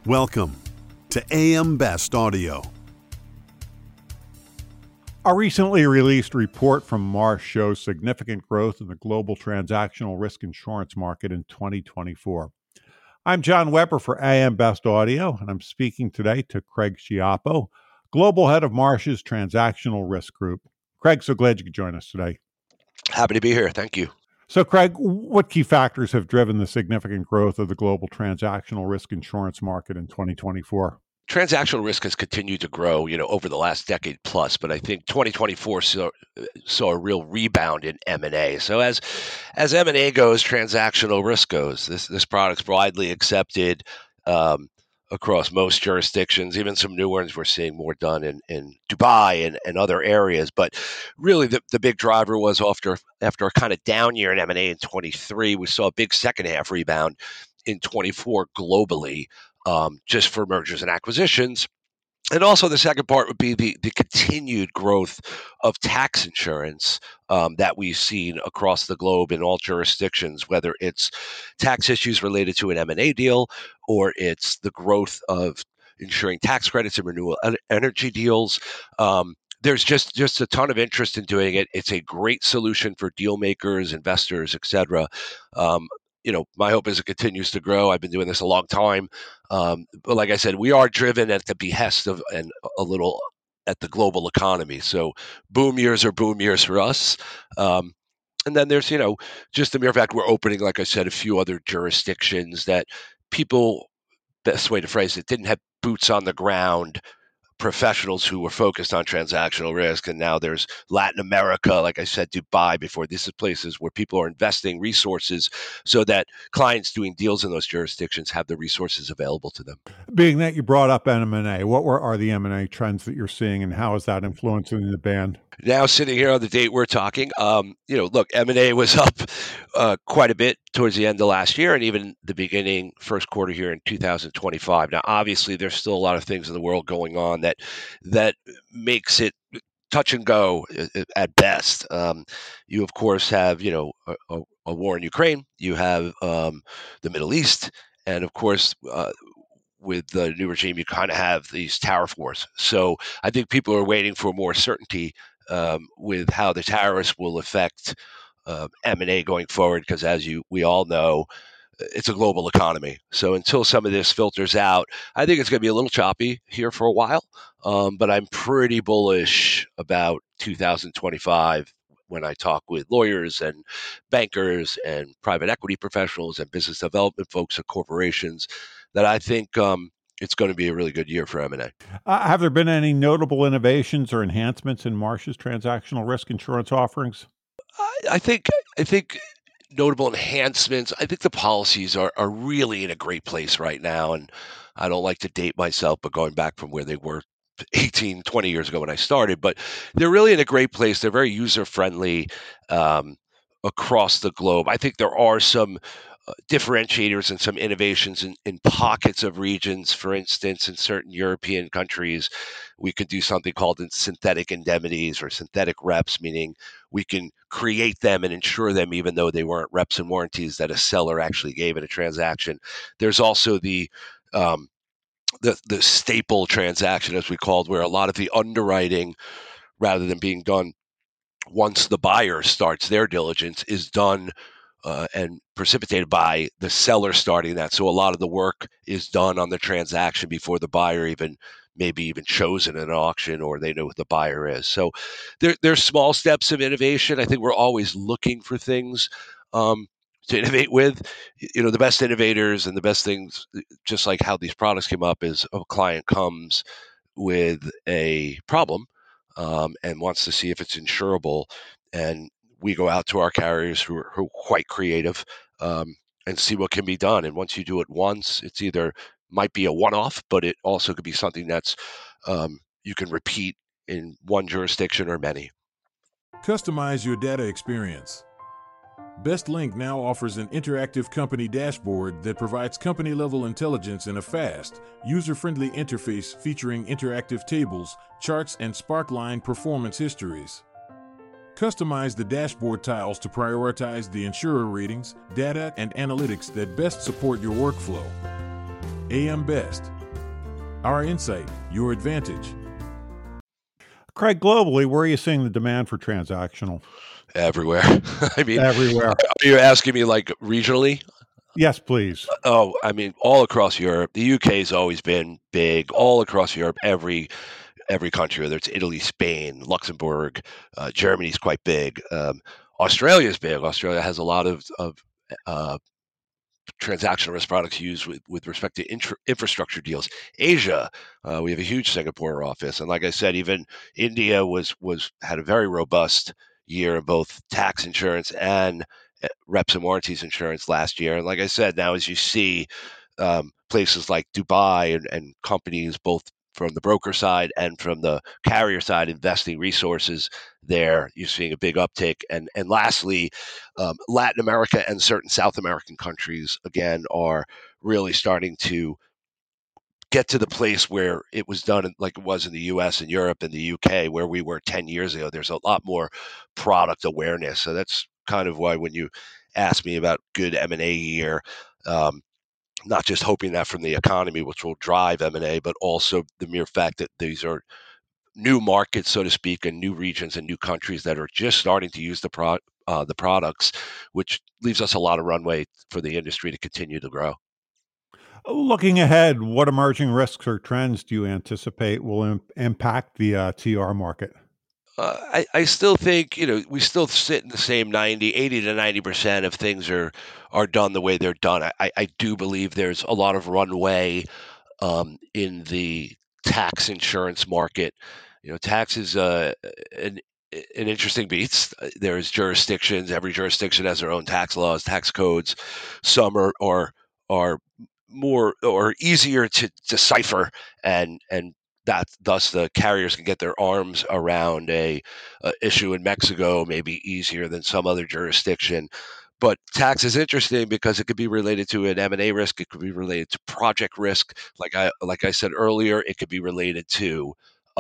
Welcome to AM Best Audio. A recently released report from Marsh shows significant growth in the global transactional risk insurance market in 2024. I'm John Weber for AM Best Audio, and I'm speaking today to Craig Schiappo, Global Head of Marsh's Transactional Risk Group. Craig, so glad you could join us today. Happy to be here. Thank you. So, Craig, what key factors have driven the significant growth of the global transactional risk insurance market in 2024? Transactional risk has continued to grow, over the last decade plus, but I think 2024 saw a real rebound in M&A. So as M&A goes, transactional risk goes. This product's widely accepted across most jurisdictions, even some new ones. We're seeing more done in Dubai and other areas. But really, the big driver was after a kind of down year in M&A in 23, we saw a big second half rebound in 24 globally. Just for mergers and acquisitions. And also the second part would be the continued growth of tax insurance that we've seen across the globe in all jurisdictions, whether it's tax issues related to an M&A deal or it's the growth of insuring tax credits and renewable energy deals. There's just a ton of interest in doing it. It's a great solution for deal makers, investors, et cetera. My hope is it continues to grow. I've been doing this a long time. But like I said, we are driven at the behest of and a little at the global economy. So boom years are boom years for us. And then there's, just the mere fact we're opening, like I said, a few other jurisdictions that people, best way to phrase it, didn't have boots on the ground professionals who were focused on transactional risk. And now there's Latin America, like I said, Dubai before. These are places where people are investing resources so that clients doing deals in those jurisdictions have the resources available to them. Being that you brought up M&A, what are the M&A trends that you're seeing and how is that influencing the band? Now, sitting here on the date we're talking, look, M&A was up quite a bit towards the end of last year and even the beginning first quarter here in 2025. Now, obviously, there's still a lot of things in the world going on that makes it touch and go at best. You, of course, have, a war in Ukraine. You have the Middle East. And, of course, with the new regime, you kind of have these tariff wars. So I think people are waiting for more certainty with how the tariffs will affect M&A going forward, because as we all know, it's a global economy. So until some of this filters out, I think it's going to be a little choppy here for a while. But I'm pretty bullish about 2025 when I talk with lawyers and bankers and private equity professionals and business development folks at corporations, that I think it's going to be a really good year for M&A. Have there been any notable innovations or enhancements in Marsh's transactional risk insurance offerings? I think notable enhancements. I think the policies are really in a great place right now. And I don't like to date myself, but going back from where they were 18, 20 years ago when I started, but they're really in a great place. They're very user-friendly across the globe. I think there are some differentiators and some innovations in pockets of regions. For instance, in certain European countries, we could do something called synthetic indemnities or synthetic reps, meaning we can create them and insure them even though they weren't reps and warranties that a seller actually gave in a transaction. There's also the staple transaction, as we called, where a lot of the underwriting, rather than being done once the buyer starts their diligence, is done and precipitated by the seller starting that. So a lot of the work is done on the transaction before the buyer maybe even chosen an auction or they know who the buyer is. So there's small steps of innovation. I think we're always looking for things to innovate with. The best innovators and the best things, just like how these products came up, is a client comes with a problem and wants to see if it's insurable. And we go out to our carriers who are quite creative and see what can be done. And once you do it once, it's either might be a one-off, but it also could be something that's you can repeat in one jurisdiction or many. Customize your data experience. BestLink now offers an interactive company dashboard that provides company-level intelligence in a fast, user-friendly interface featuring interactive tables, charts, and Sparkline performance histories. Customize the dashboard tiles to prioritize the insurer ratings, data, and analytics that best support your workflow. AM Best. Our insight, your advantage. Craig, globally, where are you seeing the demand for transactional? Everywhere. I mean, Everywhere. are you asking me like regionally? Yes, please. Oh, I mean, all across Europe. The UK has always been big. All across Europe, every country, whether it's Italy, Spain, Luxembourg, Germany's quite big. Australia's big. Australia has a lot of uh, transactional risk products used with respect to infrastructure deals. Asia, we have a huge Singapore office, and like I said, even India had a very robust year in both tax insurance and reps and warranties insurance last year. And like I said, now as you see places like Dubai and companies both from the broker side and from the carrier side investing resources there, you're seeing a big uptick. And lastly, Latin America and certain South American countries, again, are really starting to get to the place where it was done like it was in the US and Europe and the UK, where we were 10 years ago. There's a lot more product awareness. So that's kind of why when you ask me about good M&A year, not just hoping that from the economy, which will drive M&A, but also the mere fact that these are new markets, so to speak, and new regions and new countries that are just starting to use the products, which leaves us a lot of runway for the industry to continue to grow. Looking ahead, what emerging risks or trends do you anticipate will impact the TR market? I still think, we still sit in the same 80 to 90% of things are done the way they're done. I do believe there's a lot of runway in the tax insurance market. Tax is an interesting beast. There's jurisdictions. Every jurisdiction has their own tax laws, tax codes. Some are more or easier to decipher, and that thus the carriers can get their arms around a issue in Mexico maybe easier than some other jurisdiction. But tax is interesting because it could be related to an M&A risk. It could be related to project risk. Like I said earlier, it could be related to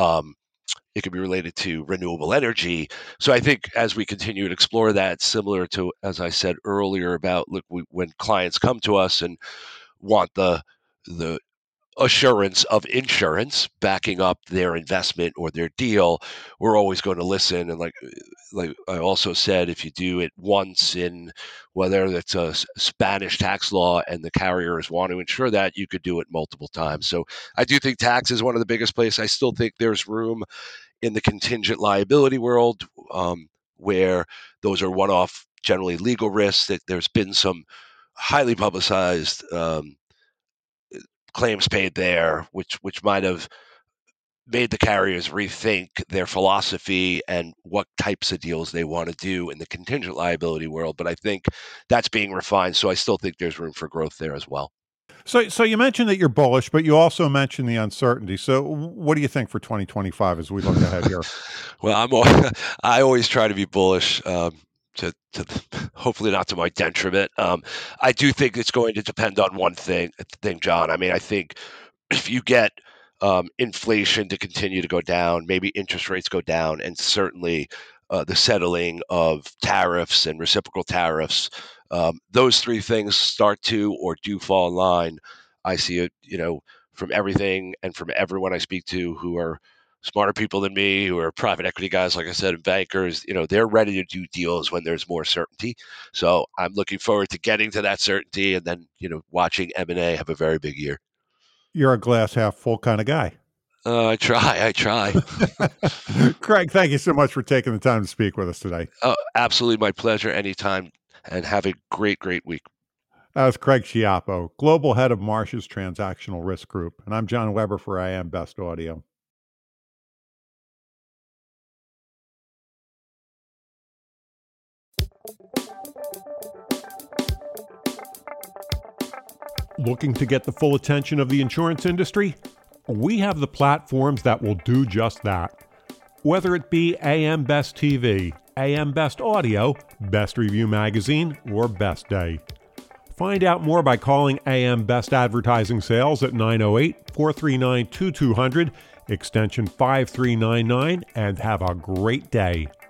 renewable energy. So I think as we continue to explore that, similar to as I said earlier about when clients come to us and want the assurance of insurance backing up their investment or their deal, we're always going to listen. And like I also said, if you do it once in whether it's a Spanish tax law and the carriers want to insure that, you could do it multiple times. So I do think tax is one of the biggest places. I still think there's room in the contingent liability world, where those are one-off, generally legal risks. That there's been some highly publicized claims paid there, which might have made the carriers rethink their philosophy and what types of deals they want to do in the contingent liability world. But I think that's being refined. So I still think there's room for growth there as well. So you mentioned that you're bullish, but you also mentioned the uncertainty. So what do you think for 2025 as we look ahead here? Well, I always try to be bullish, to hopefully not to my detriment. I do think it's going to depend on one thing, John. I mean, I think if you get inflation to continue to go down, maybe interest rates go down, and certainly the settling of tariffs and reciprocal tariffs, those three things start to or do fall in line. I see it, from everything and from everyone I speak to who are smarter people than me, who are private equity guys, like I said, and bankers, they're ready to do deals when there's more certainty. So I'm looking forward to getting to that certainty and then, watching M&A have a very big year. You're a glass half full kind of guy. I try. Craig, thank you so much for taking the time to speak with us today. Oh, absolutely. My pleasure. Anytime. And have a great, great week. That was Craig Schiappo, Global Head of Marsh's Transactional Risk Group. And I'm John Weber for AM Best Audio. Looking to get the full attention of the insurance industry? We have the platforms that will do just that. Whether it be AM Best TV, AM Best Audio, Best Review Magazine, or Best Day. Find out more by calling AM Best Advertising Sales at 908-439-2200, extension 5399, and have a great day.